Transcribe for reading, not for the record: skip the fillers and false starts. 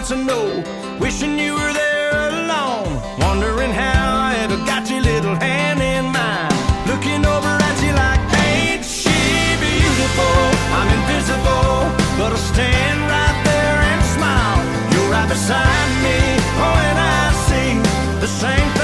to know. Wishing you were there alone, wondering how I ever got your little hand in mine. Looking over at you like, ain't she beautiful? I'm invisible, but I'll stand right there and smile. You're right beside me, oh, and I see the same